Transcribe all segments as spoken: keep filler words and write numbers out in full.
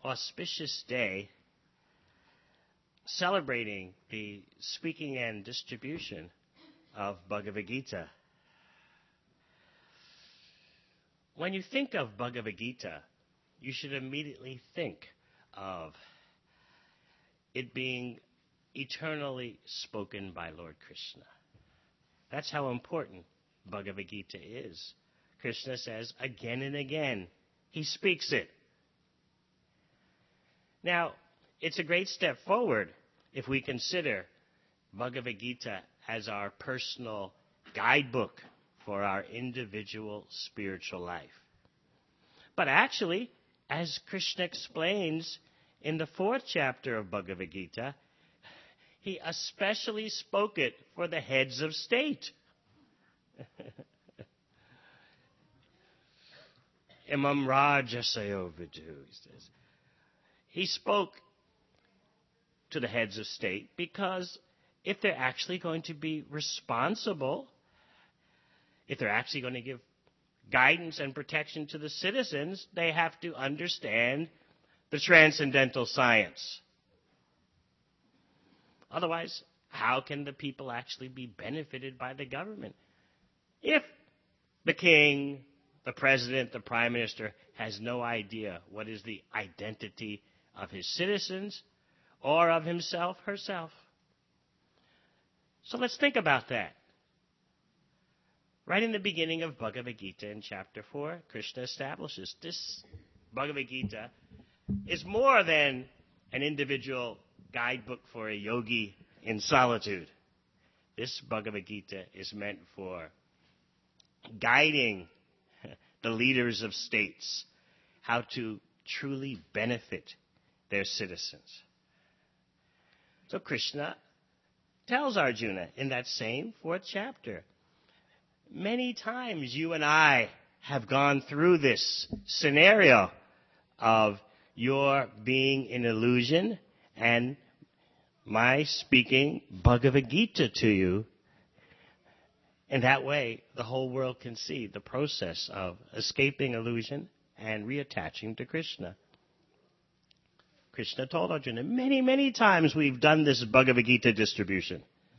auspicious day celebrating the speaking and distribution of Bhagavad Gita. When you think of Bhagavad Gita, you should immediately think of it being eternally spoken by Lord Krishna. That's how important Bhagavad Gita is. Krishna says again and again, he speaks it. Now, it's a great step forward if we consider Bhagavad Gita as our personal guidebook for our individual spiritual life. But actually, as Krishna explains in the fourth chapter of Bhagavad Gita, he especially spoke it for the heads of state. Imam Rajasayo Vidu, he says. He spoke to the heads of state because if they're actually going to be responsible, if they're actually going to give guidance and protection to the citizens, they have to understand the transcendental science. Otherwise, how can the people actually be benefited by the government? If the king, the president, the prime minister has no idea what is the identity of his citizens or of himself, herself. So let's think about that. Right in the beginning of Bhagavad Gita in chapter four, Krishna establishes this Bhagavad Gita is more than an individual guidebook for a yogi in solitude. This Bhagavad Gita is meant for guiding the leaders of states how to truly benefit their citizens. So Krishna tells Arjuna in that same fourth chapter, many times you and I have gone through this scenario of your being in illusion and my speaking Bhagavad Gita to you. And that way, the whole world can see the process of escaping illusion and reattaching to Krishna. Krishna told Arjuna, many, many times we've done this Bhagavad Gita distribution.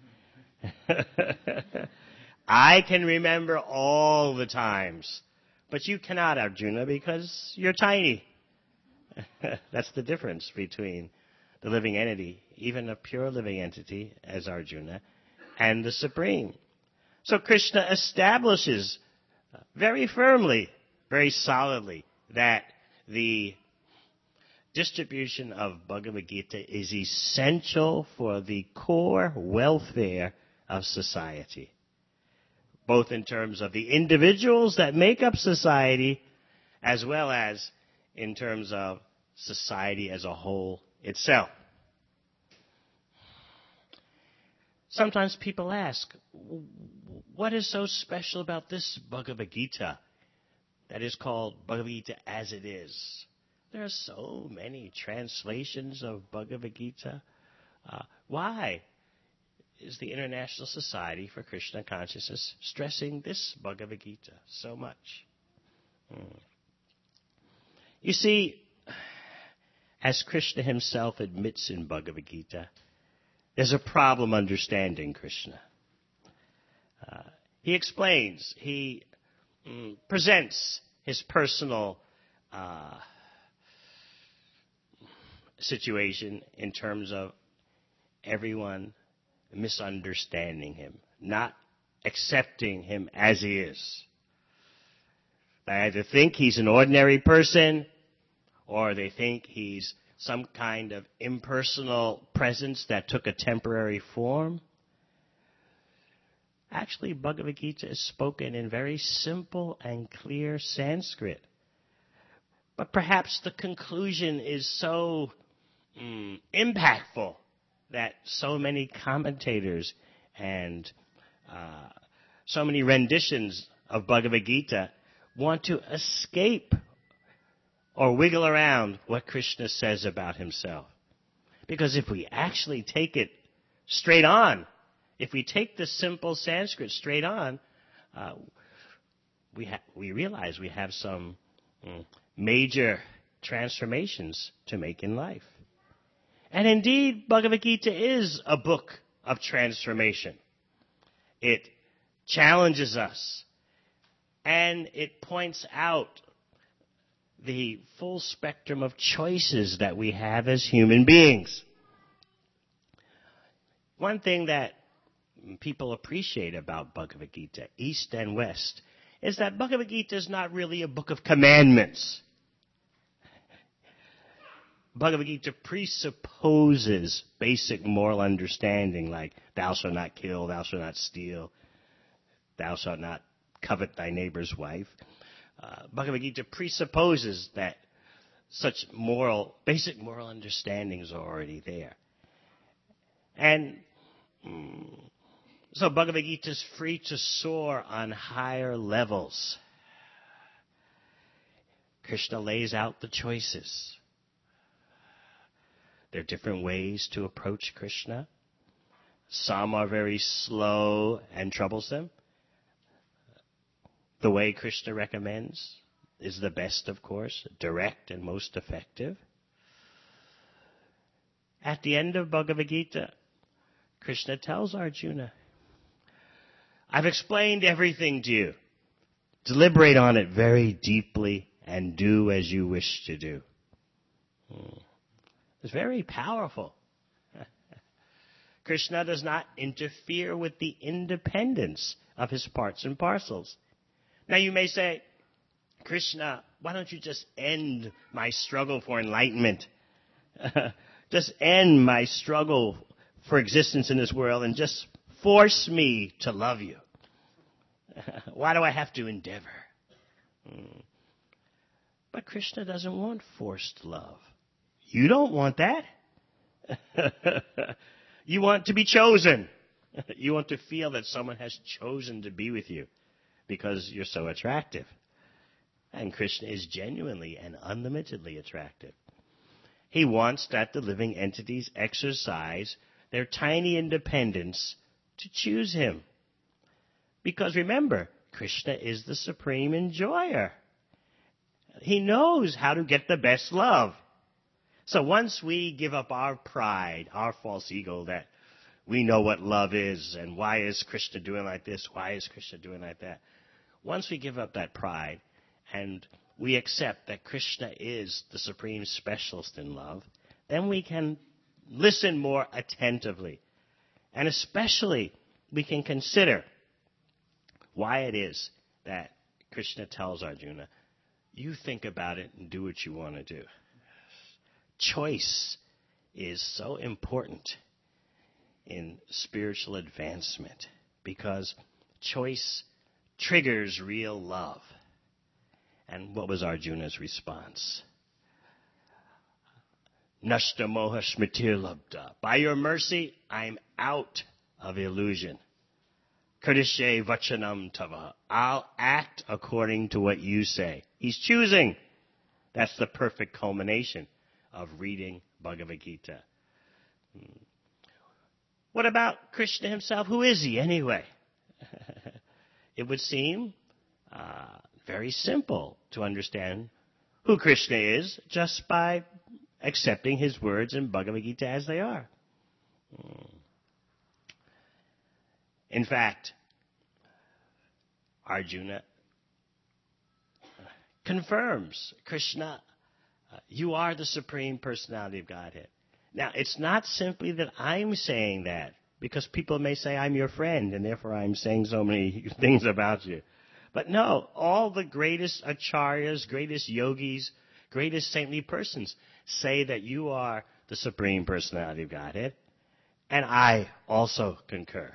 I can remember all the times, but you cannot, Arjuna, because you're tiny. That's the difference between the living entity, even a pure living entity as Arjuna, and the Supreme. So Krishna establishes very firmly, very solidly, that the distribution of Bhagavad Gita is essential for the core welfare of society, both in terms of the individuals that make up society, as well as in terms of society as a whole itself. Sometimes people ask, what is so special about this Bhagavad Gita that is called Bhagavad Gita as it is? There are so many translations of Bhagavad Gita. Uh, why is the International Society for Krishna Consciousness stressing this Bhagavad Gita so much? Hmm. You see, as Krishna himself admits in Bhagavad Gita, there's a problem understanding Krishna. Uh, he explains, he mm, presents his personal uh, situation in terms of everyone misunderstanding him, not accepting him as he is. They either think he's an ordinary person, or they think he's some kind of impersonal presence that took a temporary form. Actually, Bhagavad Gita is spoken in very simple and clear Sanskrit. But perhaps the conclusion is so mm, impactful that so many commentators and uh, so many renditions of Bhagavad Gita want to escape or wiggle around what Krishna says about himself. Because if we actually take it straight on, if we take the simple Sanskrit straight on, uh, we ha- we realize we have some mm, major transformations to make in life. And indeed, Bhagavad Gita is a book of transformation. It challenges us, and it points out the full spectrum of choices that we have as human beings. One thing that people appreciate about Bhagavad Gita, East and West, is that Bhagavad Gita is not really a book of commandments. Bhagavad Gita presupposes basic moral understanding like thou shalt not kill, thou shalt not steal, thou shalt not covet thy neighbor's wife. Uh, Bhagavad Gita presupposes that such moral, basic moral understandings are already there. And mm, so Bhagavad Gita is free to soar on higher levels. Krishna lays out the choices. There are different ways to approach Krishna. Some are very slow and troublesome. The way Krishna recommends is the best, of course, direct and most effective. At the end of Bhagavad Gita, Krishna tells Arjuna, I've explained everything to you. Deliberate on it very deeply and do as you wish to do. Hmm. It's very powerful. Krishna does not interfere with the independence of his parts and parcels. Now you may say, Krishna, why don't you just end my struggle for enlightenment? Just end my struggle for existence in this world and just force me to love you. Why do I have to endeavor? Hmm. But Krishna doesn't want forced love. You don't want that. You want to be chosen. You want to feel that someone has chosen to be with you because you're so attractive. And Krishna is genuinely and unlimitedly attractive. He wants that the living entities exercise their tiny independence to choose him. Because remember, Krishna is the supreme enjoyer. He knows how to get the best love. So once we give up our pride, our false ego that we know what love is and why is Krishna doing like this, why is Krishna doing like that, once we give up that pride and we accept that Krishna is the supreme specialist in love, then we can listen more attentively. And especially we can consider why it is that Krishna tells Arjuna, you think about it and do what you want to do. Choice is so important in spiritual advancement because choice triggers real love. And what was Arjuna's response? Nashta moha smritir labdha. By your mercy, I'm out of illusion. Karishe vachanam tava. I'll act according to what you say. He's choosing. That's the perfect culmination of reading Bhagavad Gita. What about Krishna himself? Who is he anyway? It would seem uh, very simple to understand who Krishna is just by accepting his words in Bhagavad Gita as they are. In fact, Arjuna confirms, Krishna, uh, you are the Supreme Personality of Godhead. Now, it's not simply that I'm saying that, because people may say I'm your friend, and therefore I'm saying so many things about you. But no, all the greatest acharyas, greatest yogis, greatest saintly persons say that you are the Supreme Personality of Godhead, and I also concur.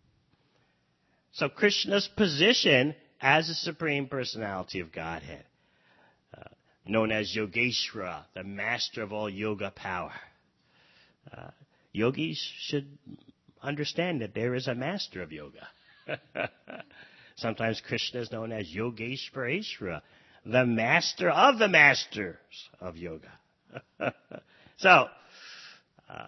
So Krishna's position as the Supreme Personality of Godhead, uh, known as Yogeshwara, the master of all yoga power. Uh, yogis should understand that there is a master of yoga. Sometimes Krishna is known as Yogeshwareshwara, the master of the masters of yoga. So, uh,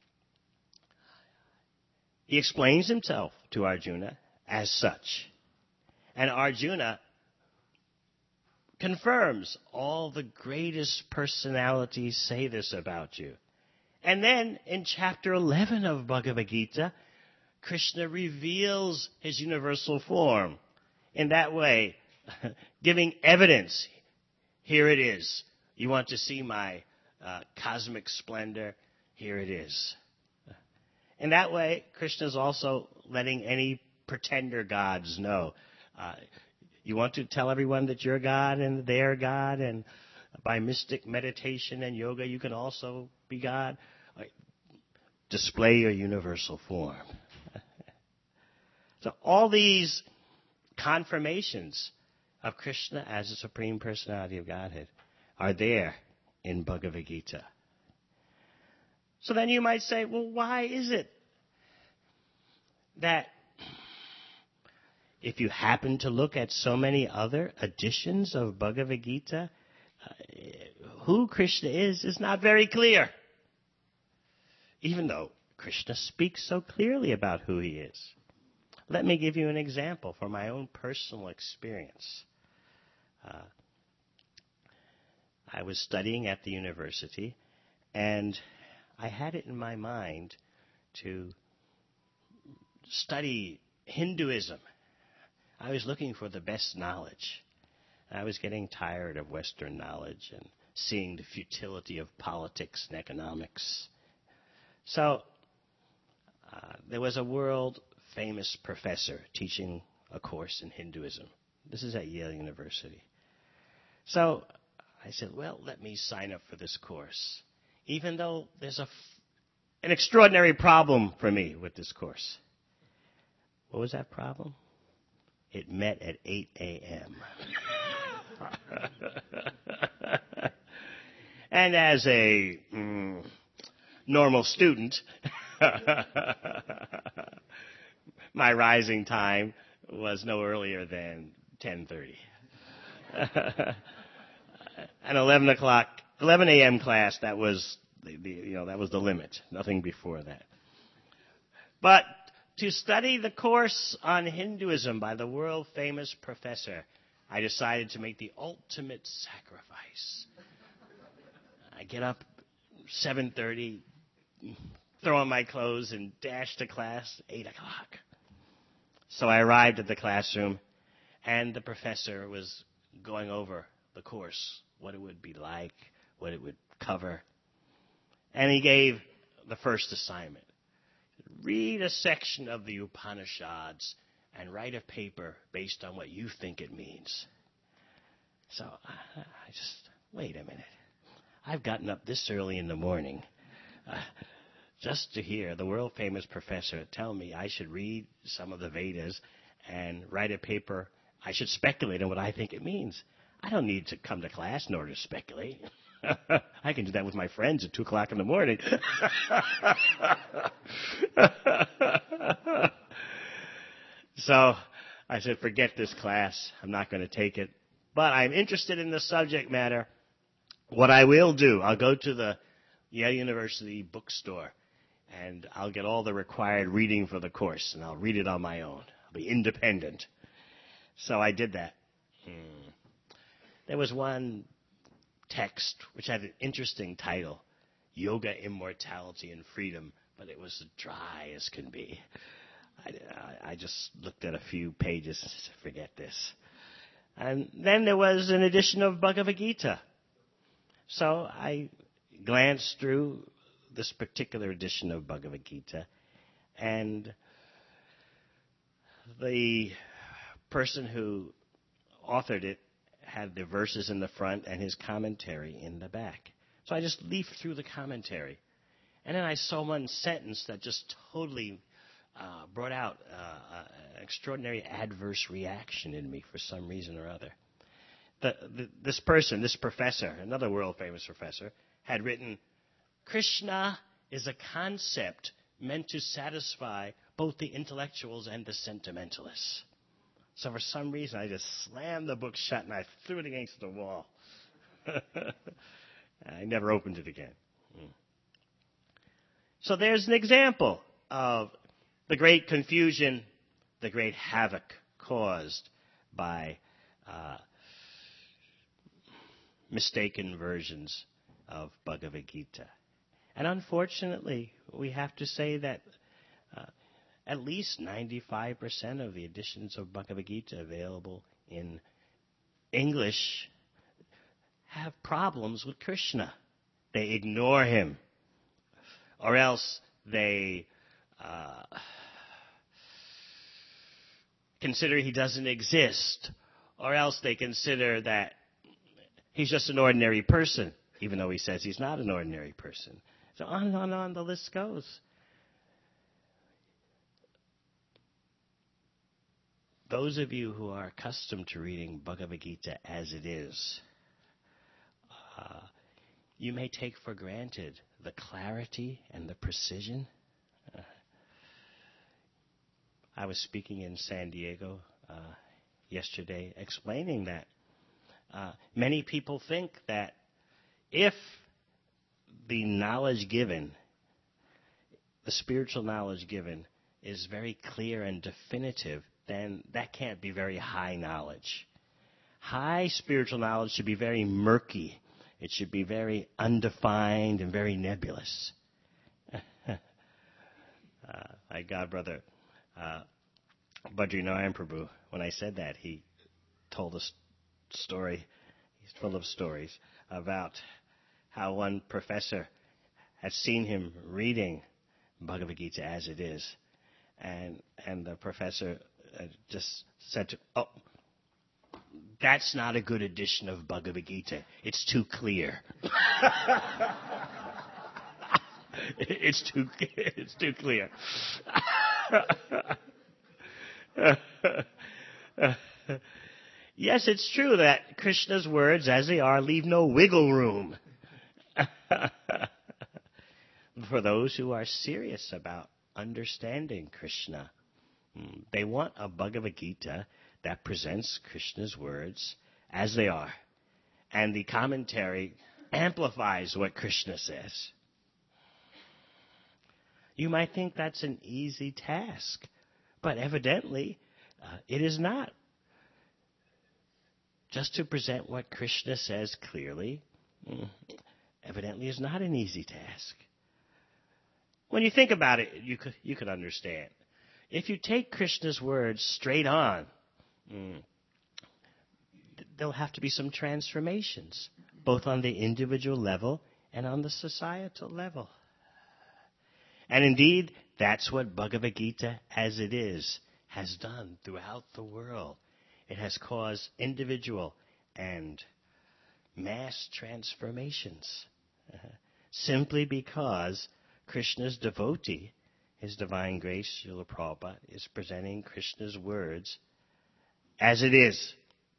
he explains himself to Arjuna as such. And Arjuna confirms all the greatest personalities say this about you. And then in chapter eleven of Bhagavad Gita, Krishna reveals his universal form in that way, giving evidence. Here it is. You want to see my uh, cosmic splendor? Here it is. In that way, Krishna is also letting any pretender gods know. Uh, you want to tell everyone that you're God and they're God, and by mystic meditation and yoga, you can also be God. Display your universal form. So all these confirmations of Krishna as the Supreme Personality of Godhead are there in Bhagavad Gita. So then you might say, well, why is it that if you happen to look at so many other editions of Bhagavad Gita, uh, who Krishna is is not very clear, even though Krishna speaks so clearly about who he is. Let me give you an example from my own personal experience. Uh, I was studying at the university, and I had it in my mind to study Hinduism. I was looking for the best knowledge. I was getting tired of Western knowledge and seeing the futility of politics and economics. So uh, there was a world-famous professor teaching a course in Hinduism. This is at Yale University. So I said, well, let me sign up for this course, even though there's a f- an extraordinary problem for me with this course. What was that problem? It met at eight a.m. And as a mm, normal student, my rising time was no earlier than ten thirty. An eleven o'clock, eleven a.m. class, that was the, the, you know, that was the limit. Nothing before that. But to study the course on Hinduism by the world-famous professor, I decided to make the ultimate sacrifice. I get up seven thirty, throw on my clothes, and dash to class eight o'clock. So I arrived at the classroom, and the professor was going over the course, what it would be like, what it would cover. And he gave the first assignment. Read a section of the Upanishads and write a paper based on what you think it means. So I, I just, wait a minute. I've gotten up this early in the morning uh, just to hear the world-famous professor tell me I should read some of the Vedas and write a paper. I should speculate on what I think it means. I don't need to come to class in order to speculate. I can do that with my friends at two o'clock in the morning. So I said, forget this class. I'm not going to take it. But I'm interested in the subject matter. What I will do, I'll go to the Yale University bookstore, and I'll get all the required reading for the course, and I'll read it on my own. I'll be independent. So I did that. Hmm. There was one text which had an interesting title, Yoga, Immortality, and Freedom, but it was dry as can be. I, I, I just looked at a few pages and said, forget this. And then there was an edition of Bhagavad Gita. So I glanced through this particular edition of Bhagavad Gita, and the person who authored it had the verses in the front and his commentary in the back. So I just leafed through the commentary. And then I saw one sentence that just totally uh, brought out uh, an extraordinary adverse reaction in me for some reason or other. The, the, this person, this professor, another world-famous professor, had written, Krishna is a concept meant to satisfy both the intellectuals and the sentimentalists. So for some reason, I just slammed the book shut and I threw it against the wall. I never opened it again. So there's an example of the great confusion, the great havoc caused by uh, mistaken versions of Bhagavad Gita. And unfortunately, we have to say that uh, at least ninety-five percent of the editions of Bhagavad Gita available in English have problems with Krishna. They ignore him, or else they uh, consider he doesn't exist, or else they consider that he's just an ordinary person, even though he says he's not an ordinary person. So on and on and on the list goes. Those of you who are accustomed to reading Bhagavad Gita as it is, uh, you may take for granted the clarity and the precision. Uh, I was speaking in San Diego uh, yesterday explaining that uh, many people think that if the knowledge given, the spiritual knowledge given, is very clear and definitive, then that can't be very high knowledge. High spiritual knowledge should be very murky. It should be very undefined and very nebulous. uh, my godbrother, uh, Badrinaran Prabhu, when I said that, he told a story, he's full of stories, about how one professor had seen him reading Bhagavad Gita as it is. And, and the professor uh, just said, to, oh, that's not a good edition of Bhagavad Gita. It's too clear. it's too it's too clear. Yes, it's true that Krishna's words, as they are, leave no wiggle room for those who are serious about understanding Krishna. They want a Bhagavad Gita that presents Krishna's words as they are, and the commentary amplifies what Krishna says. You might think that's an easy task, but evidently uh, it is not. Just to present what Krishna says clearly, mm, evidently is not an easy task. When you think about it, you could, you could understand. If you take Krishna's words straight on, mm, there'll have to be some transformations, both on the individual level and on the societal level. And indeed, that's what Bhagavad Gita, as it is, has done throughout the world. It has caused individual and mass transformations, uh, simply because Krishna's devotee, His Divine Grace, Srila Prabhupada, is presenting Krishna's words as it is.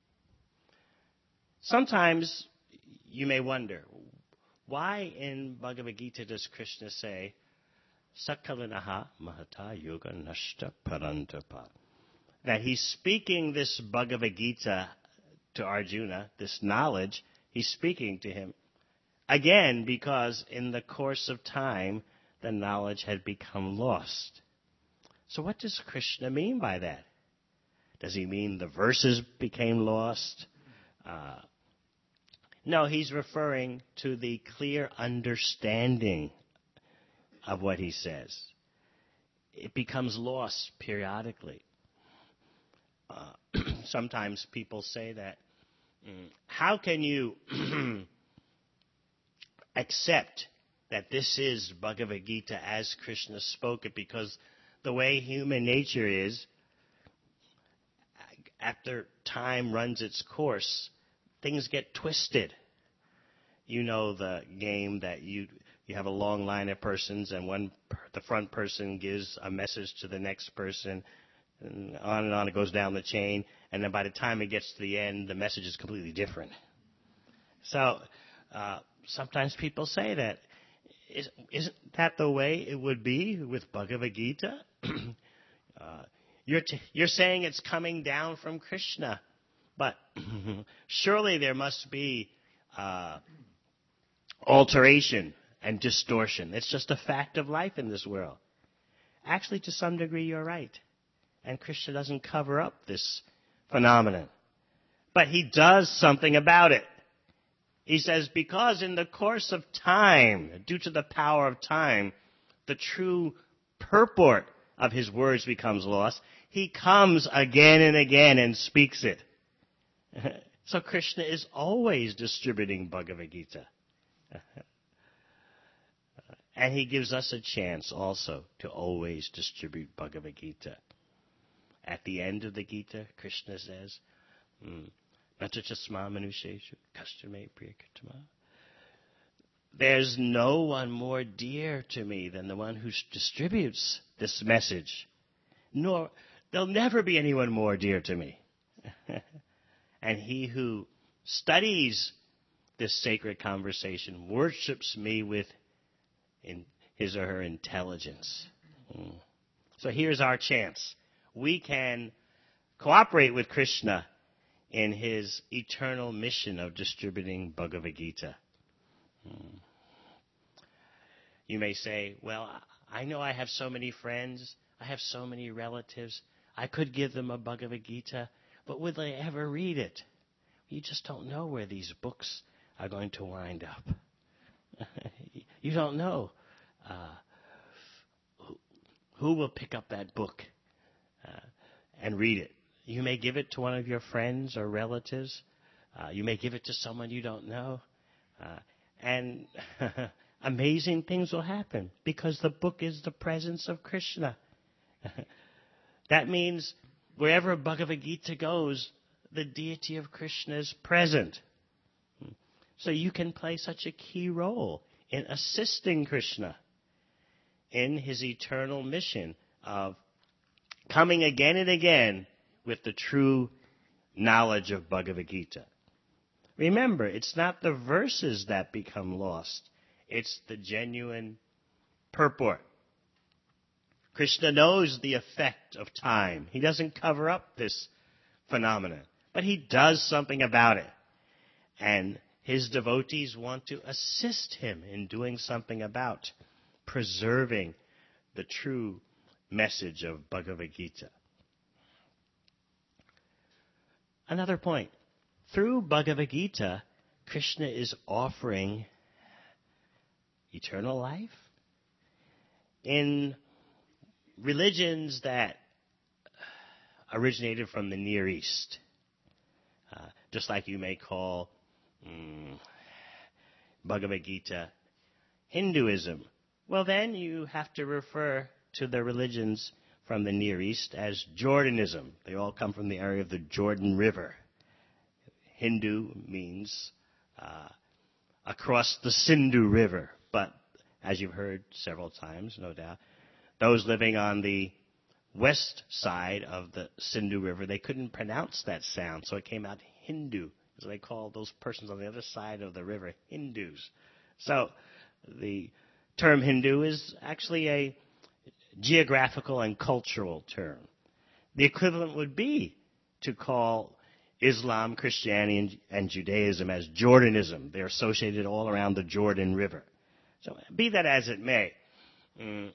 Sometimes you may wonder, why in Bhagavad Gita does Krishna say, Sakalinaha Mahata Yoga Nashta Parantapa? That he's speaking this Bhagavad Gita to Arjuna, this knowledge, he's speaking to him, again, because in the course of time, the knowledge had become lost. So what does Krishna mean by that? Does he mean the verses became lost? Uh, no, he's referring to the clear understanding of what he says. It becomes lost periodically. Uh, sometimes people say that, mm, how can you accept that this is Bhagavad Gita as Krishna spoke it? Because the way human nature is, after time runs its course, things get twisted. You know the game that you you have a long line of persons, and one the front person gives a message to the next person, and on and on it goes down the chain, and then by the time it gets to the end, the message is completely different. So uh, sometimes people say that, is, isn't that the way it would be with Bhagavad Gita? uh, you're, t- you're saying it's coming down from Krishna, but surely there must be uh, alteration and distortion. It's just a fact of life in this world. Actually, to some degree, you're right. And Krishna doesn't cover up this phenomenon. But he does something about it. He says, because in the course of time, due to the power of time, the true purport of his words becomes lost. He comes again and again and speaks it. So Krishna is always distributing Bhagavad Gita. And he gives us a chance also to always distribute Bhagavad Gita. At the end of the Gita, Krishna says, Natachasma manusheshu kashchame priyakritama. There's no one more dear to me than the one who distributes this message. Nor there'll never be anyone more dear to me. And he who studies this sacred conversation worships me with in his or her intelligence. Mm. So here's our chance. We can cooperate with Krishna in his eternal mission of distributing Bhagavad Gita. Mm. You may say, well, I know I have so many friends, I have so many relatives, I could give them a Bhagavad Gita, but would they ever read it? You just don't know where these books are going to wind up. You don't know uh, who, who will pick up that book uh, and read it. You may give it to one of your friends or relatives. Uh, you may give it to someone you don't know. Uh, and amazing things will happen because the book is the presence of Krishna. That means wherever Bhagavad Gita goes, the deity of Krishna is present. So you can play such a key role in assisting Krishna in his eternal mission of coming again and again with the true knowledge of Bhagavad Gita. Remember, it's not the verses that become lost. It's the genuine purport. Krishna knows the effect of time. He doesn't cover up this phenomenon, but he does something about it. And his devotees want to assist him in doing something about preserving the true message of Bhagavad Gita. Another point. Through Bhagavad Gita, Krishna is offering eternal life. In religions that originated from the Near East, uh, just like you may call mm, Bhagavad Gita Hinduism, well then you have to refer to the religions from the Near East as Jordanism. They all come from the area of the Jordan River. Hindu means uh, across the Sindhu River, but as you've heard several times, no doubt, those living on the west side of the Sindhu River, they couldn't pronounce that sound, so it came out Hindu. So they called those persons on the other side of the river Hindus. So the term Hindu is actually a geographical and cultural term. The equivalent would be to call Islam, Christianity, and, and Judaism as Jordanism. They're associated all around the Jordan River. So be that as it may, mm,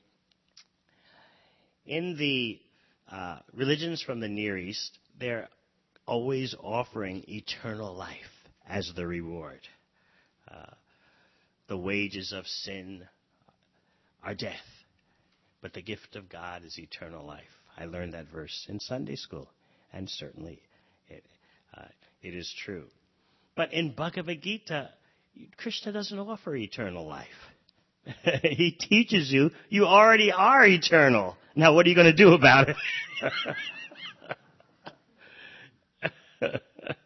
in the uh, religions from the Near East, they're always offering eternal life as the reward. Uh, the wages of sin are death, but the gift of God is eternal life. I learned that verse in Sunday school, and certainly it, uh, it is true. But in Bhagavad Gita, Krishna doesn't offer eternal life. He teaches you, you already are eternal. Now what are you going to do about it?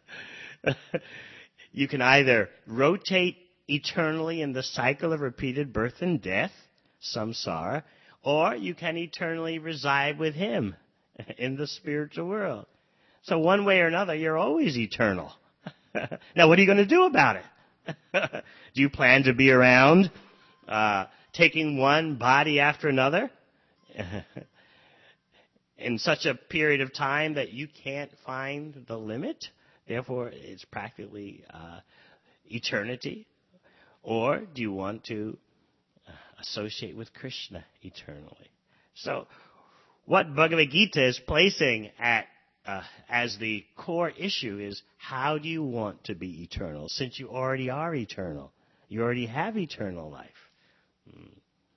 You can either rotate eternally in the cycle of repeated birth and death, samsara, or you can eternally reside with him in the spiritual world. So one way or another, you're always eternal. Now what are you going to do about it? Do you plan to be around uh, taking one body after another in such a period of time that you can't find the limit? Therefore, it's practically uh, eternity. Or do you want to associate with Krishna eternally? So what Bhagavad Gita is placing at uh, as the core issue is, how do you want to be eternal? Since you already are eternal, you already have eternal life. Mm.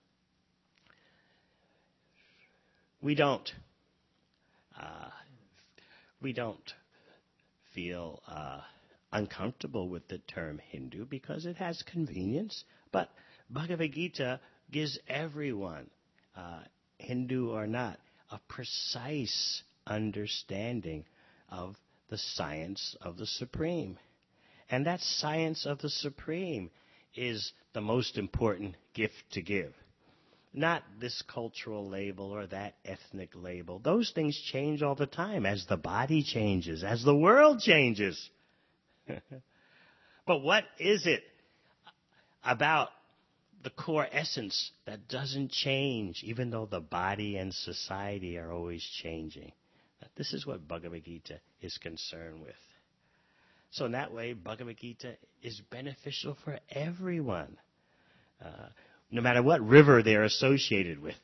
We don't. Uh, we don't feel uh, uncomfortable with the term Hindu because it has convenience. But Bhagavad Gita gives everyone, uh, Hindu or not, a precise understanding of the science of the Supreme. And that science of the Supreme is the most important gift to give. Not this cultural label or that ethnic label. Those things change all the time as the body changes, as the world changes. But what is it about the core essence that doesn't change, even though the body and society are always changing? This is what Bhagavad Gita is concerned with. So in that way, Bhagavad Gita is beneficial for everyone, uh, no matter what river they're associated with.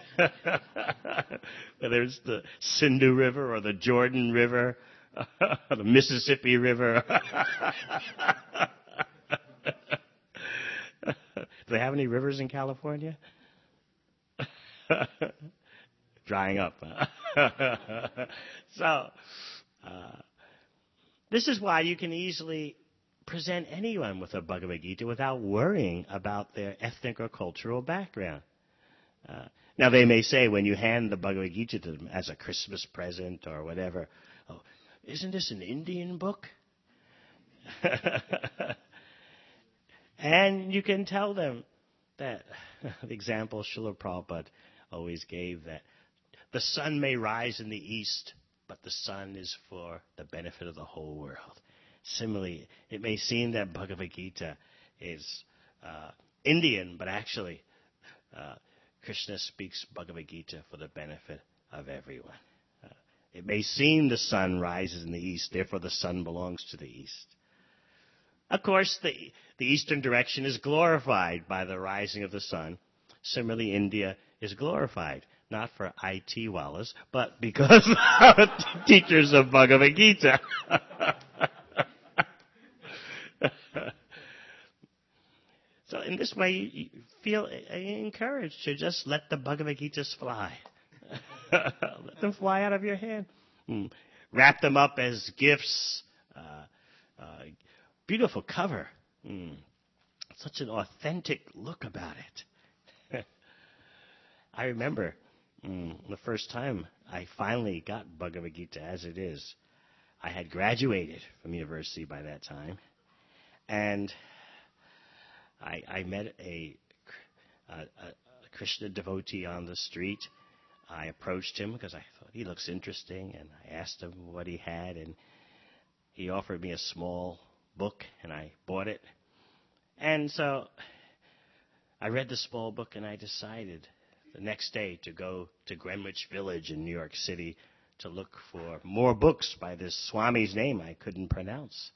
Whether it's the Sindhu River or the Jordan River or the Mississippi River. Do they have any rivers in California? Drying up. So, uh, this is why you can easily present anyone with a Bhagavad Gita without worrying about their ethnic or cultural background. Uh, now, they may say when you hand the Bhagavad Gita to them as a Christmas present or whatever, oh, isn't this an Indian book? And you can tell them that, the example Srila Prabhupada always gave, that the sun may rise in the east, but the sun is for the benefit of the whole world. Similarly, it may seem that Bhagavad Gita is uh, Indian, but actually uh, Krishna speaks Bhagavad Gita for the benefit of everyone. Uh, it may seem the sun rises in the east, therefore the sun belongs to the east. Of course, the, the eastern direction is glorified by the rising of the sun. Similarly, India is glorified, not for I T wallas, but because of teachers of Bhagavad Gita. So in this way, you feel encouraged to just let the Bhagavad Gitas fly. Let them fly out of your hand. Mm. Wrap them up as gifts. Uh, uh, beautiful cover. Mm. Such an authentic look about it. I remember mm, the first time I finally got Bhagavad Gita as it is. I had graduated from university by that time. And I, I met a, a, a Krishna devotee on the street. I approached him because I thought he looks interesting, and I asked him what he had, and he offered me a small book, and I bought it. And so I read the small book, and I decided the next day to go to Greenwich Village in New York City to look for more books by this Swami's name I couldn't pronounce.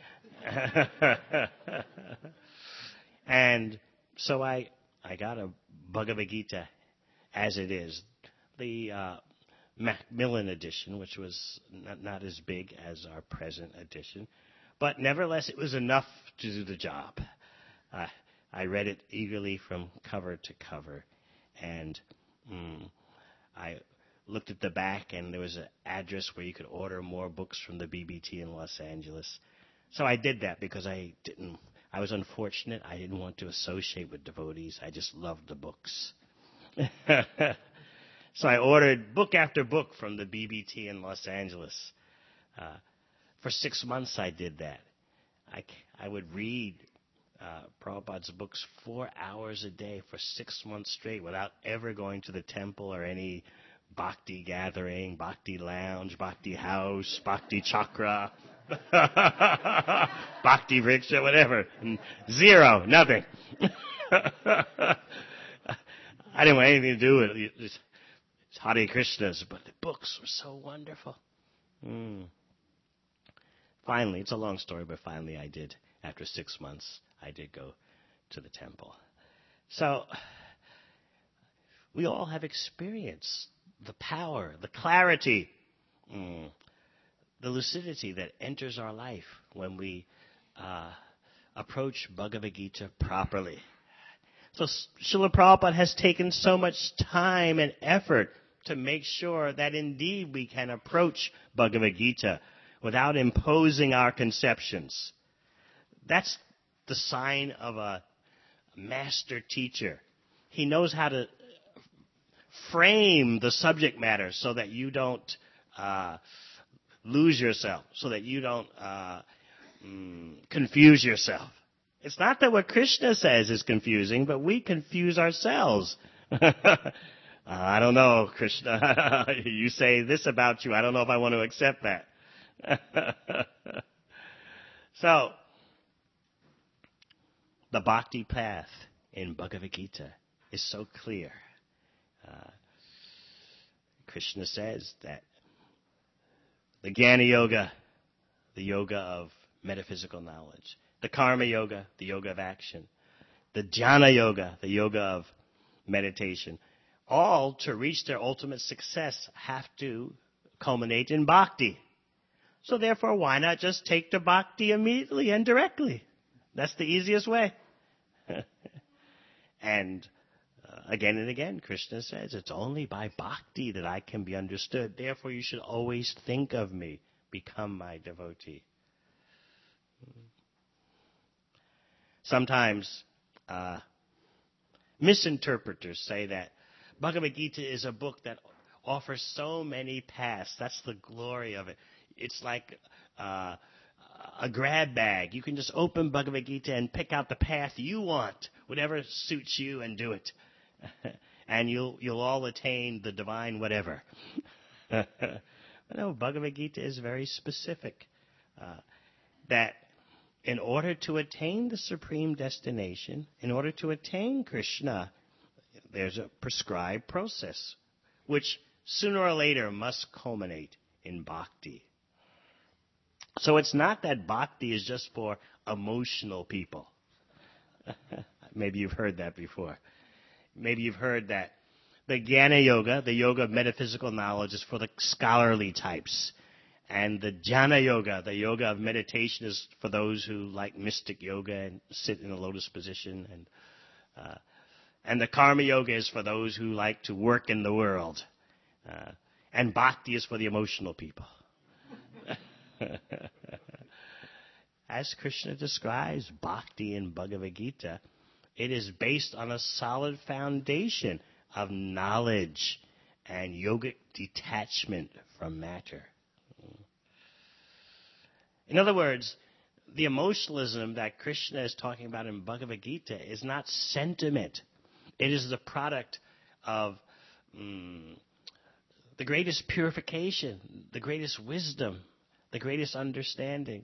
And so I I got a Bhagavad Gita as it is, the uh, Macmillan edition, which was not, not as big as our present edition, but nevertheless it was enough to do the job. Uh, I read it eagerly from cover to cover, and mm, I looked at the back, and there was an address where you could order more books from the B B T in Los Angeles. So I did that because I didn't. I was unfortunate. I didn't want to associate with devotees. I just loved the books. So I ordered book after book from the B B T in Los Angeles. Uh, for six months I did that. I, I would read uh, Prabhupada's books four hours a day for six months straight without ever going to the temple or any bhakti gathering, bhakti lounge, bhakti house, bhakti chakra. Bhakti Vriksha, whatever. Zero, nothing. I didn't want anything to do with it. It's Hare Krishnas, but the books were so wonderful. Mm. Finally, it's a long story, but finally I did. After six months, I did go to the temple. So, we all have experienced the power, the clarity, mm, the lucidity that enters our life when we uh, approach Bhagavad Gita properly. So Srila Prabhupada has taken so much time and effort to make sure that indeed we can approach Bhagavad Gita without imposing our conceptions. That's the sign of a master teacher. He knows how to frame the subject matter so that you don't uh, lose yourself, so that you don't uh, mm, confuse yourself. It's not that what Krishna says is confusing, but we confuse ourselves. uh, I don't know, Krishna. You say this about you. I don't know if I want to accept that. So, the bhakti path in Bhagavad Gita is so clear. Uh, Krishna says that the Jnana Yoga, the yoga of metaphysical knowledge, the Karma Yoga, the yoga of action, the Jnana Yoga, the yoga of meditation, all to reach their ultimate success have to culminate in bhakti. So therefore, why not just take to bhakti immediately and directly? That's the easiest way. And uh, again and again, Krishna says, it's only by bhakti that I can be understood. Therefore, you should always think of me. Become my devotee. Sometimes uh, misinterpreters say that Bhagavad Gita is a book that offers so many paths. That's the glory of it. It's like uh, a grab bag. You can just open Bhagavad Gita and pick out the path you want, whatever suits you, and do it. And you'll you'll all attain the divine whatever. No, Bhagavad Gita is very specific. Uh, that in order to attain the supreme destination, in order to attain Krishna, there's a prescribed process, which sooner or later must culminate in bhakti. So it's not that bhakti is just for emotional people. Maybe you've heard that before. Maybe you've heard that the Jnana Yoga, the yoga of metaphysical knowledge, is for the scholarly types. And the Jnana Yoga, the yoga of meditation, is for those who like mystic yoga and sit in a lotus position. And uh, and the Karma Yoga is for those who like to work in the world. Uh, and Bhakti is for the emotional people. As Krishna describes Bhakti in Bhagavad Gita, it is based on a solid foundation of knowledge and yogic detachment from matter. In other words, the emotionalism that Krishna is talking about in Bhagavad Gita is not sentiment. It is the product of mm, the greatest purification, the greatest wisdom, the greatest understanding.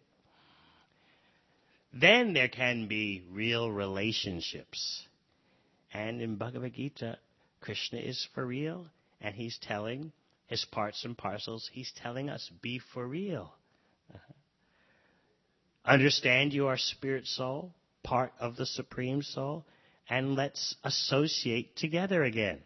Then there can be real relationships. And in Bhagavad Gita, Krishna is for real, and he's telling his parts and parcels, he's telling us, be for real. Uh-huh. Understand you are spirit soul, part of the Supreme Soul, and let's associate together again.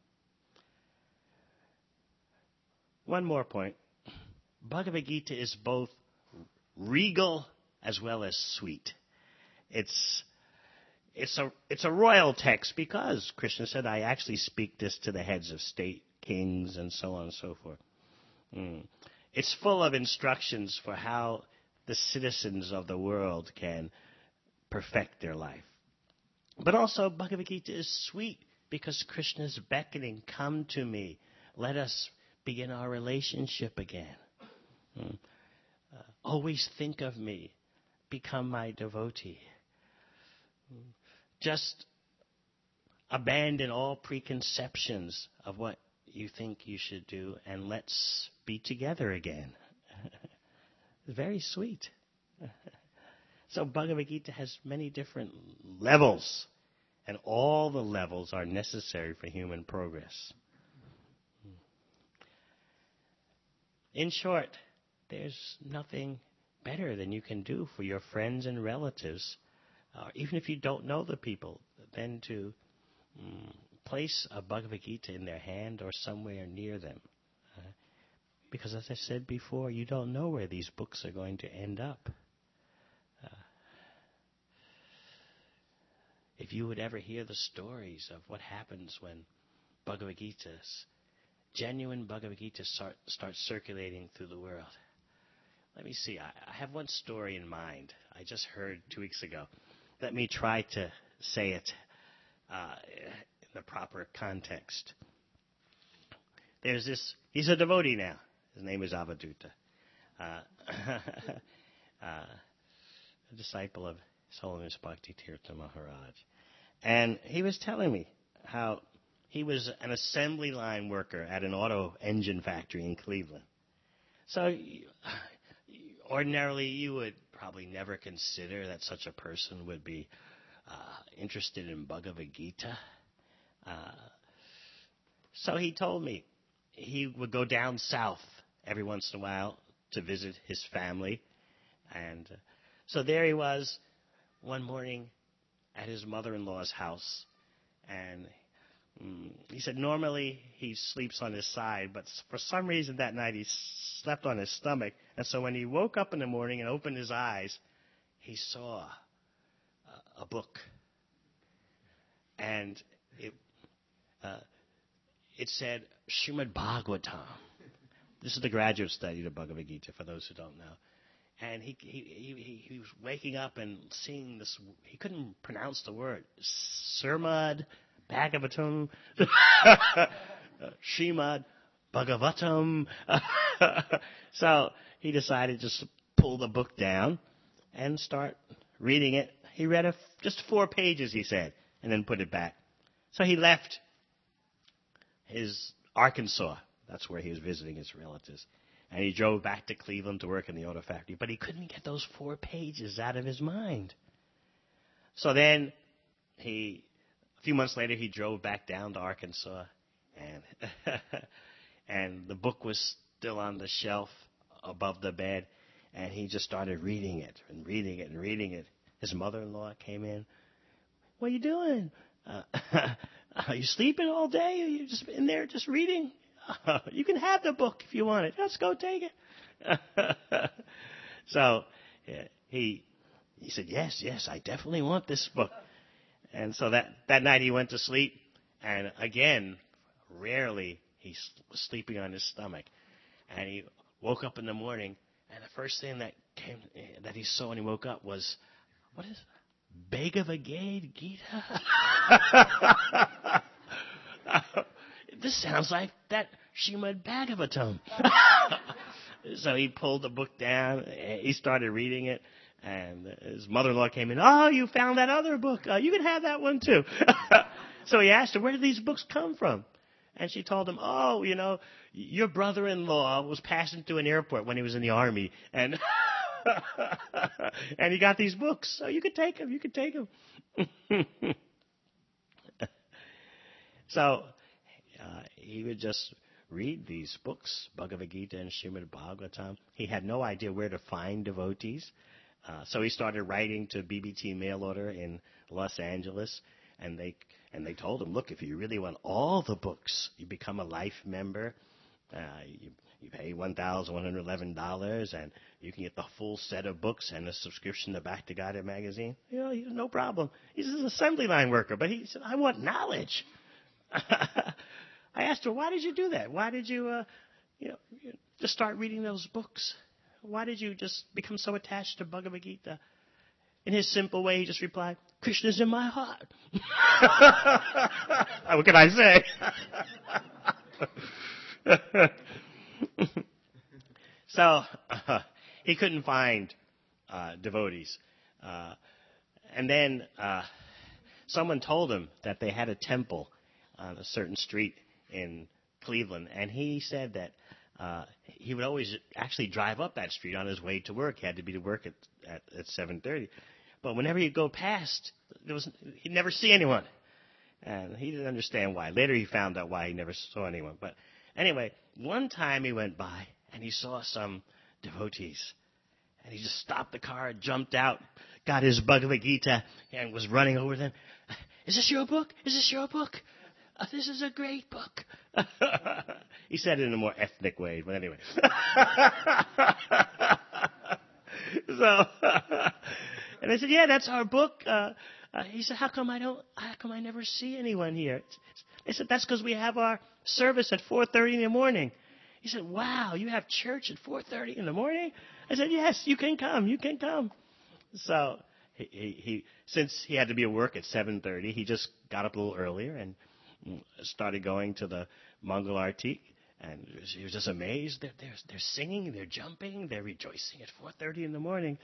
One more point. Bhagavad Gita is both regal as well as sweet. It's it's a it's a royal text because Krishna said, I actually speak this to the heads of state, kings, and so on and so forth. Mm. It's full of instructions for how the citizens of the world can perfect their life. But also Bhagavad Gita is sweet because Krishna is beckoning, come to me. Let us begin our relationship again. Mm. Uh, always think of me. Become my devotee. Mm. Just abandon all preconceptions of what you think you should do and let's be together again. It's very sweet. So Bhagavad Gita has many different levels, and all the levels are necessary for human progress. In short, there's nothing better than you can do for your friends and relatives, uh, even if you don't know the people, than to um, place a Bhagavad Gita in their hand or somewhere near them. Uh, Because as I said before, you don't know where these books are going to end up. Uh, if you would ever hear the stories of what happens when Bhagavad Gita's, genuine Bhagavad Gita start, start circulating through the world. Let me see. I, I have one story in mind I just heard two weeks ago. Let me try to say it uh, in the proper context. There's this, he's a devotee now. His name is Avaduta. Uh, uh, a disciple of His Holiness Bhakti Tirtha Maharaj. And he was telling me how he was an assembly line worker at an auto engine factory in Cleveland. So ordinarily you would probably never consider that such a person would be uh, interested in Bhagavad Gita. Uh, so he told me he would go down south every once in a while to visit his family. And uh, so there he was one morning at his mother-in-law's house. And mm, he said normally he sleeps on his side, but for some reason that night he slept on his stomach. And so when he woke up in the morning and opened his eyes, he saw a, a book. And it, uh, it said Srimad Bhagavatam. This is the graduate study of Bhagavad Gita, for those who don't know. And he he, he he was waking up and seeing this. He couldn't pronounce the word. Srimad Bhagavatam. Srimad Bhagavatam. So he decided just to pull the book down and start reading it. He read a, just four pages, he said, and then put it back. So he left his Arkansas. That's where he was visiting his relatives. And he drove back to Cleveland to work in the auto factory. But he couldn't get those four pages out of his mind. So then, he, a few months later, he drove back down to Arkansas. And, and the book was still on the shelf above the bed. And he just started reading it and reading it and reading it. His mother-in-law came in. What are you doing? Uh, are you sleeping all day? Are you just in there just reading? Uh, you can have the book if you want it. Let's go take it. So yeah, he he said, yes, yes, I definitely want this book. And so that, that night he went to sleep. And again, rarely he was sleeping on his stomach. And he woke up in the morning. And the first thing that came that he saw when he woke up was, what is it? Bhagavad Gita? This sounds like that Srimad Bhagavatam. So he pulled the book down. He started reading it. And his mother-in-law came in. Oh, you found that other book. Uh, you can have that one too. So he asked her, where did these books come from? And she told him, oh, you know, your brother-in-law was passing through an airport when he was in the army. And and he got these books. So you could take them. You could take them. So uh, he would just read these books, Bhagavad Gita and Srimad Bhagavatam. He had no idea where to find devotees. Uh, so he started writing to B B T mail order in Los Angeles. And they and they told him, look, if you really want all the books, you become a life member. Uh, you, you pay one thousand one hundred eleven dollars, and you can get the full set of books and a subscription to Bhakti Gita magazine. You know, no problem. He's an assembly line worker, but he said, I want knowledge. I asked her, why did you do that? Why did you, uh, you know, just start reading those books? Why did you just become so attached to Bhagavad Gita? In his simple way, he just replied, Krishna's in my heart. What can I say? So uh, he couldn't find uh, devotees. Uh, and then uh, someone told him that they had a temple on a certain street in Cleveland. And he said that uh, he would always actually drive up that street on his way to work. He had to be to work at, at, at seven thirty. But whenever he'd go past, there was, he'd never see anyone. And he didn't understand why. Later he found out why he never saw anyone. But anyway, one time he went by and he saw some devotees. And he just stopped the car, jumped out, got his Bhagavad Gita, and was running over them. Is this your book? Is this your book? Uh, this is a great book. He said it in a more ethnic way, but anyway. So, and I said, yeah, that's our book. Uh, uh, he said, how come I don't, how come I never see anyone here? I said, that's because we have our service at four thirty in the morning. He said, wow, you have church at four thirty in the morning? I said, yes, you can come, you can come. So, he, he, he since he had to be at work at seven thirty, he just got up a little earlier and started going to the Mongol Artik. And he was just amazed. They're, they're, they're singing, they're jumping, they're rejoicing at four thirty in the morning.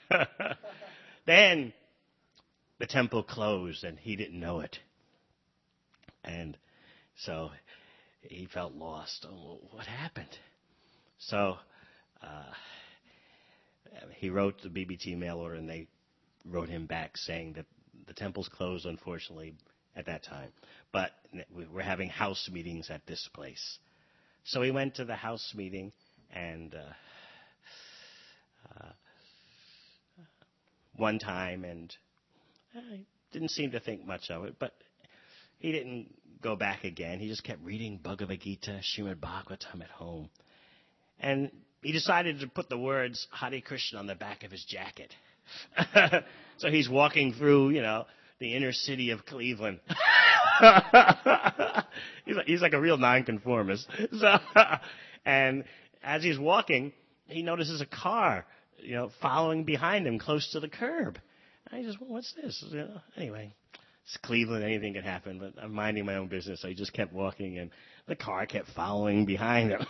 Then the temple closed, and he didn't know it. And so he felt lost. Oh, what happened? So uh, he wrote the B B T mail order, and they wrote him back saying that the temple's closed, unfortunately, at that time. But we're having house meetings at this place. So he went to the house meeting, and uh, uh, one time, and I didn't seem to think much of it, but he didn't go back again. He just kept reading Bhagavad Gita, Srimad Bhagavatam at home. And he decided to put the words Hare Krishna on the back of his jacket. So he's walking through, you know, the inner city of Cleveland. he's, like, he's like a real nonconformist. So, and as he's walking, he notices a car, you know, following behind him close to the curb. And he says, well, what's this? You know, anyway, it's Cleveland, anything could happen, but I'm minding my own business. So he just kept walking, and the car kept following behind him.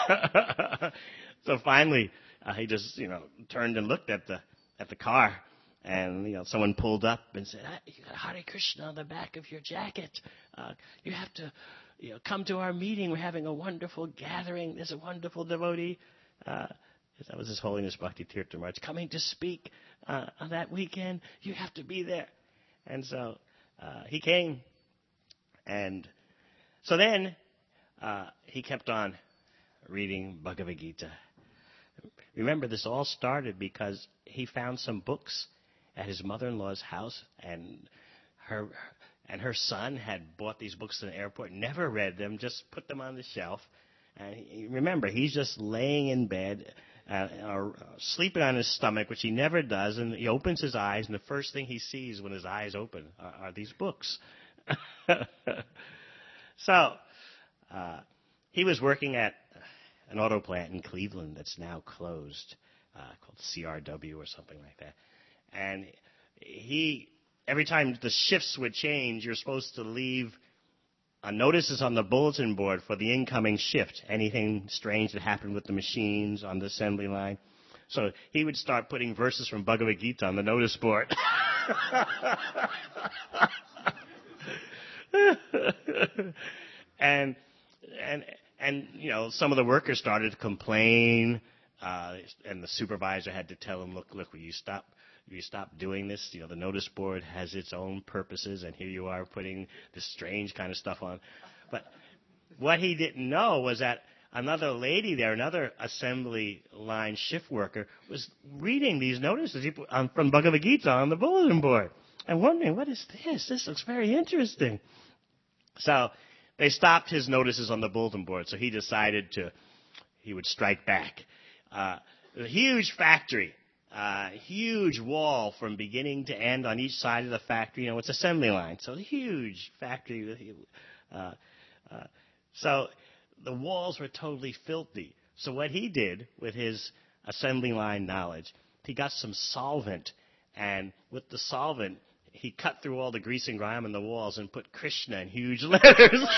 So finally, uh, he just, you know, turned and looked at the at the car. And, you know, someone pulled up and said, you got Hare Krishna on the back of your jacket. Uh, you have to, you know, come to our meeting. We're having a wonderful gathering. There's a wonderful devotee. Uh, that was His Holiness Bhakti Tirtha Maharaj coming to speak uh, on that weekend. You have to be there. And so uh, he came. And so then uh, he kept on reading Bhagavad Gita. Remember, this all started because he found some books at his mother-in-law's house, and her and her son had bought these books in the airport, never read them, just put them on the shelf. And he, remember, he's just laying in bed, uh, or sleeping on his stomach, which he never does, and he opens his eyes, and the first thing he sees when his eyes open are, are these books. So uh, he was working at an auto plant in Cleveland that's now closed, uh, called C R W or something like that. And he, every time the shifts would change, you're supposed to leave uh, notices on the bulletin board for the incoming shift, anything strange that happened with the machines on the assembly line. So he would start putting verses from Bhagavad Gita on the notice board. and, and, and, you know, some of the workers started to complain, uh, and the supervisor had to tell him, look, look, will you stop? If you stop doing this, you know, the notice board has its own purposes, and here you are putting this strange kind of stuff on. But what he didn't know was that another lady there, another assembly line shift worker, was reading these notices he put on, from Bhagavad Gita on the bulletin board and wondering, what is this? This looks very interesting. So they stopped his notices on the bulletin board, so he decided to, he would strike back. Uh, a huge factory. Uh, huge wall from beginning to end on each side of the factory. You know, it's assembly line, so a huge factory. Uh, uh, so the walls were totally filthy. So what he did with his assembly line knowledge, he got some solvent, and with the solvent, he cut through all the grease and grime on the walls and put Krishna in huge letters.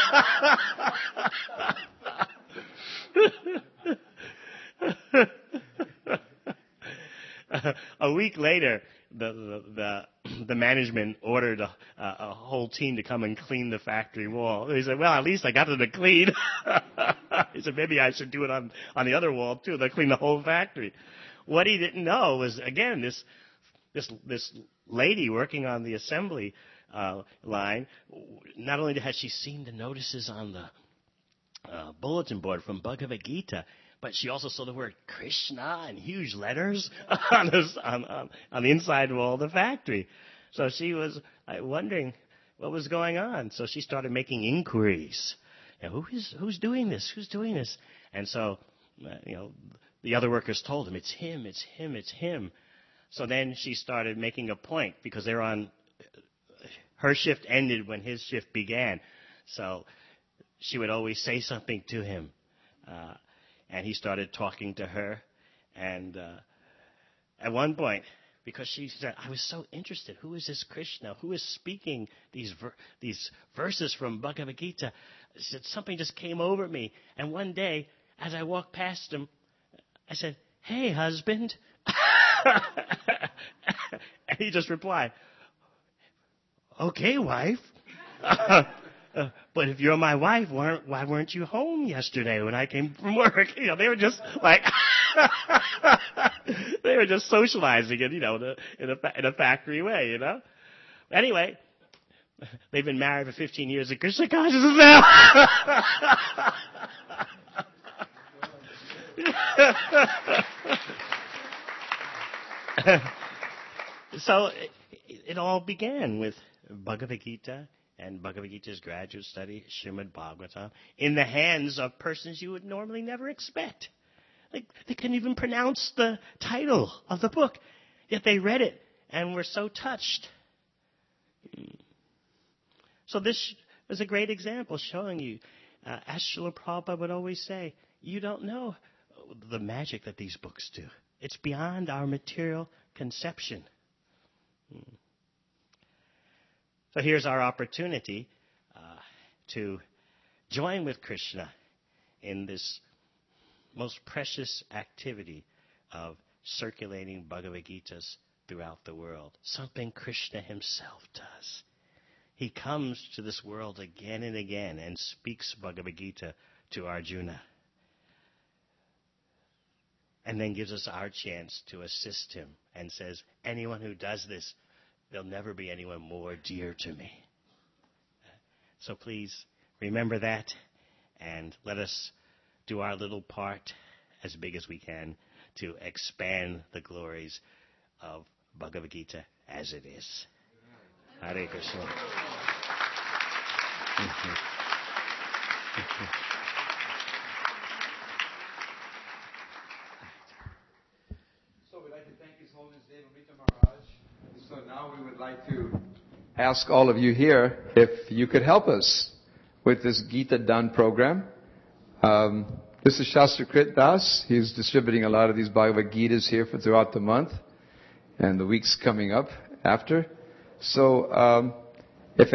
Uh, a week later, the the the, the management ordered a, a whole team to come and clean the factory wall. He said, "Well, at least I got them to clean." He said, "Maybe I should do it on on the other wall too. They'll clean the whole factory." What he didn't know was, again, this this this lady working on the assembly uh, line. Not only had she seen the notices on the uh, bulletin board from Bhagavad Gita, but she also saw the word Krishna in huge letters on, this, on, on, on the inside wall of the factory. So she was uh, wondering what was going on. So she started making inquiries. you know, who is who's doing this? Who's doing this? And so, uh, you know, the other workers told him, it's him, it's him, it's him. So then she started making a point because they're on. Her shift ended when his shift began, so she would always say something to him, uh, and he started talking to her, and uh, at one point. Because she said, I was so interested. Who is this Krishna? Who is speaking these ver- these verses from Bhagavad Gita? She said, something just came over me. And one day, as I walked past him, I said, hey, husband. And he just replied, okay, wife. Uh, but if you're my wife, why, why weren't you home yesterday when I came from work? You know, they were just like... They were just socializing it, you know, in a, in a, in a factory way, you know. Anyway, they've been married for fifteen years in Krishna consciousness now. So it, it all began with Bhagavad Gita and Bhagavad Gita's graduate study, Srimad Bhagavatam, in the hands of persons you would normally never expect. Like, they couldn't even pronounce the title of the book, yet they read it and were so touched. So this is a great example showing you, uh, as Srila Prabhupada would always say, you don't know the magic that these books do. It's beyond our material conception. So here's our opportunity uh, to join with Krishna in this most precious activity of circulating Bhagavad Gitas throughout the world. Something Krishna himself does. He comes to this world again and again and speaks Bhagavad Gita to Arjuna. And then gives us our chance to assist him and says, anyone who does this, there'll never be anyone more dear to me. So please remember that and let us do our little part as big as we can to expand the glories of Bhagavad Gita as it is. Hare Krishna. Mm-hmm. Mm-hmm. So we'd like to thank His Holiness Deva Amrita Maharaj. So now we would like to ask all of you here if you could help us with this Gita Done program. Um, this is Shastrakrit Das. He's distributing a lot of these Bhagavad Gitas here for throughout the month and the weeks coming up after. So um,